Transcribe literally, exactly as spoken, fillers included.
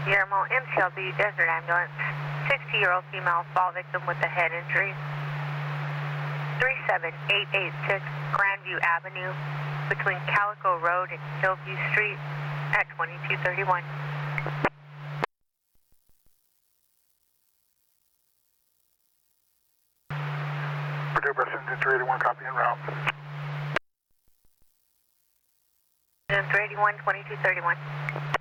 Guillermo, M C L B Desert Ambulance, sixty-year-old female fall victim with a head injury. three seven eight eight six Grandview Avenue between Calico Road and Hillview Street at twenty-two thirty-one. Purdue Bus Engine three eighty-one, copy en route. three eighty-one, twenty-two thirty-one.